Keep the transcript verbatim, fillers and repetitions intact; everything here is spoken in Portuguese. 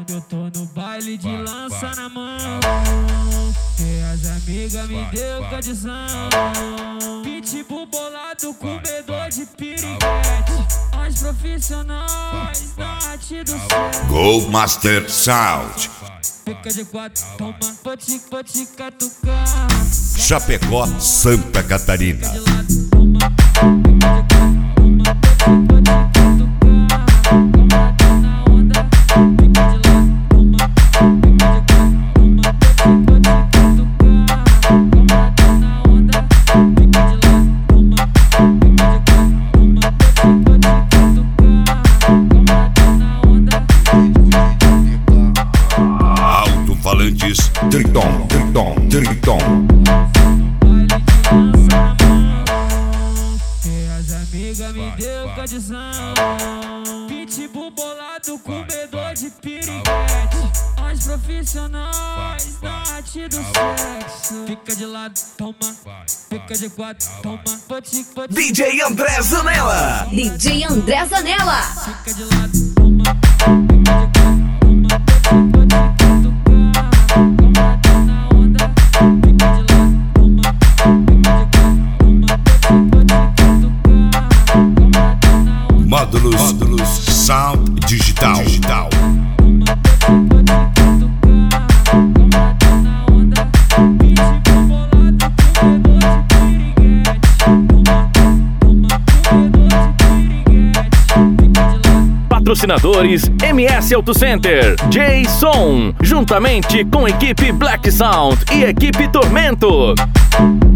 Quando eu tô no baile de lança na mão, e as amigas me deu condição. Pitbull bolado, comedor de piriguete. Nós profissionais da arte do sexo. Go Master Sound. Fica de quatro, toma, pode, pode catucar. Chapecó, Santa Catarina. Fica de lado, toma, fica de quatro, toma, pode, pode catucar. Como tá na onda, fica de lado, toma, fica de quatro, toma, pode, pode catucar. Como tá na onda, fica de lado, toma, fica de quatro, toma, pode, pode catucar. Como tá na onda. Alto-falantes, Triton, Triton, Triton. Me deu condição. Pitbull bolado, comedor de piriguete. Nós profissionais da arte do sexo. Fica de lado, toma. Fica de quatro, toma. Pode, pode. D J André Zanella. D J André Zanella. Fica de lado, toma. Fica de quatro, toma. Pode, pode catucar. Como tá na onda. Fica de lado, toma. Fica de quatro, toma. Pode, pode catucar. Módulos, Módulos Sound Digital. Digital. Patrocinadores M S Auto Center, J-Som, juntamente com equipe Black Sound e equipe Tormento.